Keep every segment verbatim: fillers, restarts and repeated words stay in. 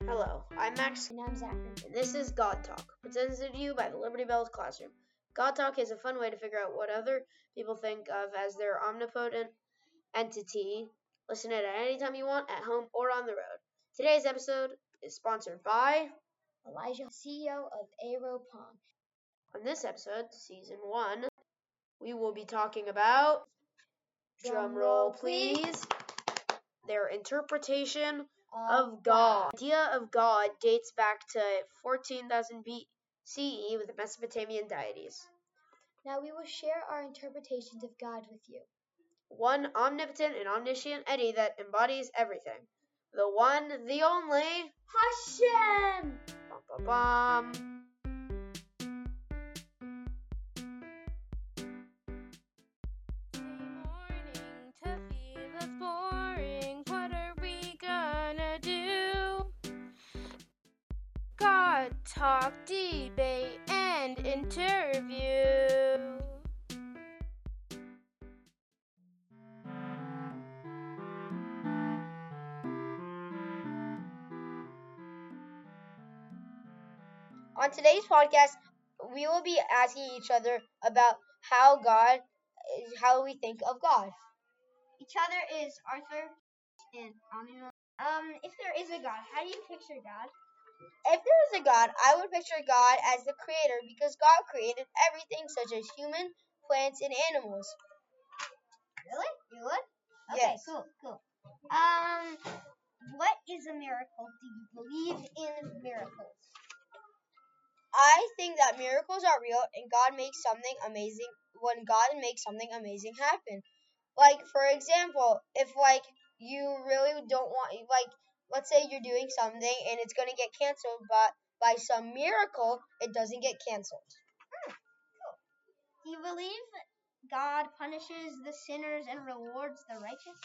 Hello, I'm Max. And I'm Zachary. And this is God Talk, presented to you by the Liberty Bells Classroom. God Talk is a fun way to figure out what other people think of as their omnipotent entity. Listen to it at any time you want, at home or on the road. Today's episode is sponsored by Elijah, C E O of Aeropon. On this episode, season one, we will be talking about, drum roll please, their interpretation of God. The idea of God dates back to fourteen thousand B C E with the Mesopotamian deities. Now we will share our interpretations of God with you. One omnipotent and omniscient entity that embodies everything. The one, the only, Hashem! Bum, bum, bum. God Talk, debate, and interview. On today's podcast, we will be asking each other about how God, how we think of God. Each other is Arthur and Amina. Um, if there is a God, how do you picture God? If there is a God, I would picture God as the creator because God created everything such as human, plants, and animals. Really? You would? Okay, Yes. cool, cool. Um, what is a miracle? Do you believe in miracles? I think that miracles are real and God makes something amazing when God makes something amazing happen. Like, for example, if, like, you really don't want, like, let's say you're doing something and it's going to get canceled, but by some miracle, it doesn't get canceled. Hmm, cool. Do you believe God punishes the sinners and rewards the righteous?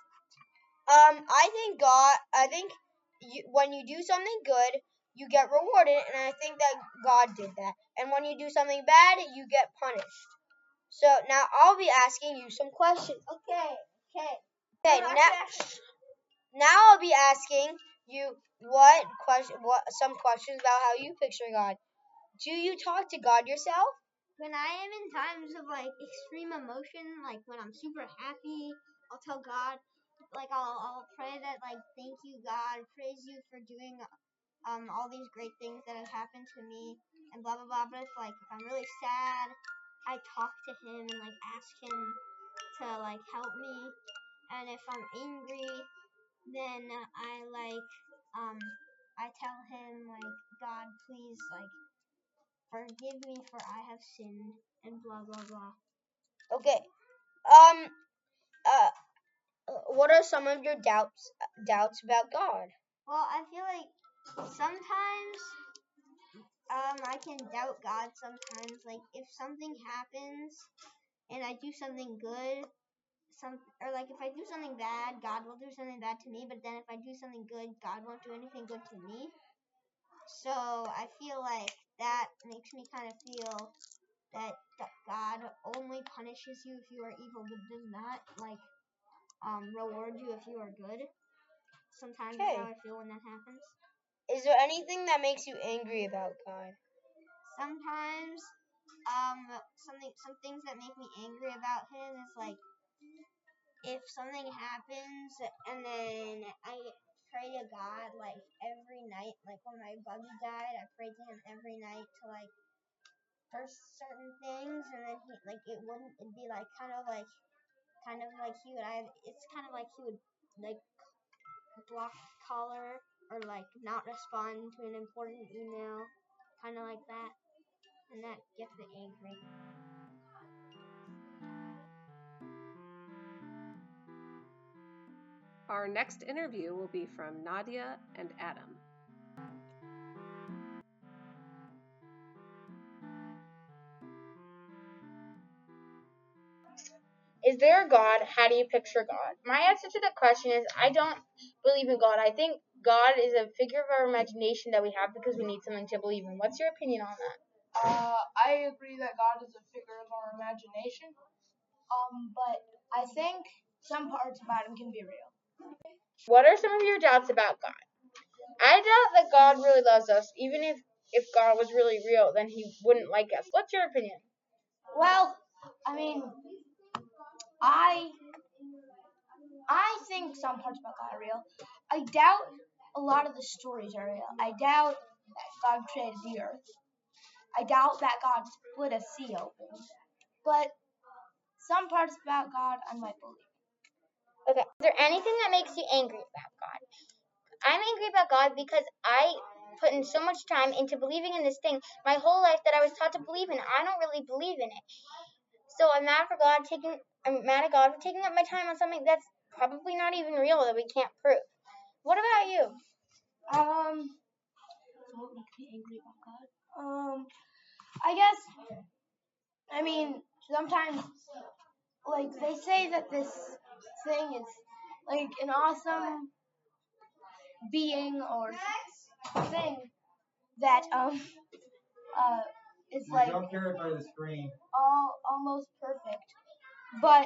Um, I think God, I think you, when you do something good, you get rewarded, and I think that God did that. And when you do something bad, you get punished. So now I'll be asking you some questions. Okay, okay. Okay, now, now I'll be asking you what question, what some questions about how you picture God. Do you talk to God yourself? When I am in times of like extreme emotion, like when I'm super happy, I'll tell God, like I'll I'll pray that like thank you God, praise you for doing um all these great things that have happened to me and blah blah blah. But if like if I'm really sad, I talk to him and like ask him to like help me. And if I'm angry, then I like um I tell him like God, please like forgive me for I have sinned and blah blah blah. Okay. Um. Uh. What are some of your doubts doubts about God? Well, I feel like sometimes um I can doubt God sometimes. Like if something happens and I do something good, some or like if I do something bad, God will do something bad to me, but then if I do something good, God won't do anything good to me. So I feel like that makes me kind of feel that God only punishes you if you are evil, but does not like um reward you if you are good. Sometimes Okay. that's how I feel when that happens. Is there anything that makes you angry about God? Sometimes um something some things that make me angry about him is like if something happens and then I pray to God like every night, like when my buggy died, I prayed to him every night to like for certain things, and then he like it wouldn't it'd be like kind of like kind of like he would I it's kind of like he would like block caller or like not respond to an important email, kind of like that, and that gets me angry. Our next interview will be from Nadia and Adam. Is there a God? How do you picture God? My answer to the question is I don't believe in God. I think God is a figure of our imagination that we have because we need something to believe in. What's your opinion on that? Uh, I agree that God is a figure of our imagination. Um, but I think some parts about him can be real. What are some of your doubts about God? I doubt that God really loves us. Even if, if God was really real, then he wouldn't like us. What's your opinion? Well, I mean, I I think some parts about God are real. I doubt a lot of the stories are real. I doubt that God created the earth. I doubt that God split a sea open. But some parts about God I might believe. Okay. Is there anything that makes you angry about God? I'm angry about God because I put in so much time into believing in this thing my whole life that I was taught to believe in. I don't really believe in it. So I'm mad for God taking I'm mad at God for taking up my time on something that's probably not even real that we can't prove. What about you? Um, so what makes me angry about God? Um, I guess, I mean, sometimes, like, they say that this thing is, like, an awesome being or thing that, um, uh, is, like, Don't carry it by the screen. all, almost perfect. But,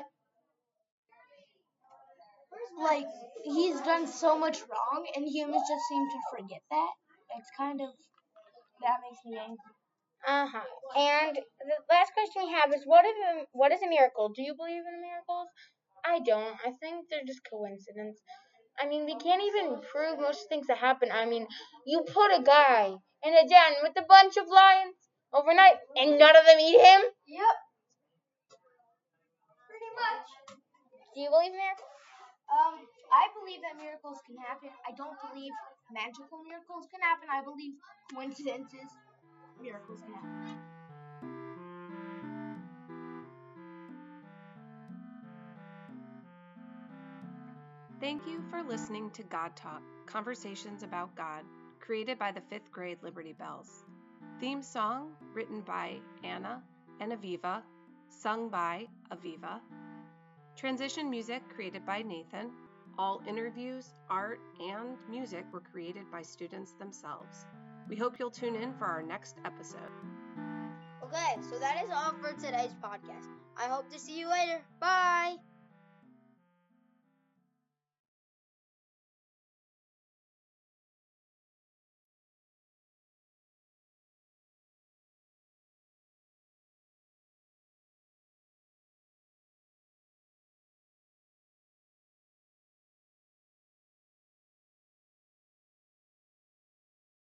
like, he's done so much wrong, and humans just seem to forget that. It's kind of, that makes me angry. Uh-huh. And the last question we have is what is a, what is a miracle? Do you believe in miracles? I don't. I think they're just coincidence. I mean, we can't even prove most things that happen. I mean, you put a guy in a den with a bunch of lions overnight, and none of them eat him? Yep. Pretty much. Do you believe in miracles? Um, I believe that miracles can happen. I don't believe magical miracles can happen. I believe coincidences, miracles can happen. Thank you for listening to God Talk, Conversations About God, created by the fifth grade Liberty Bells. Theme song written by Anna and Aviva, sung by Aviva. Transition music created by Nathan. All interviews, art, and music were created by students themselves. We hope you'll tune in for our next episode. Okay, so that is all for today's podcast. I hope to see you later. Bye.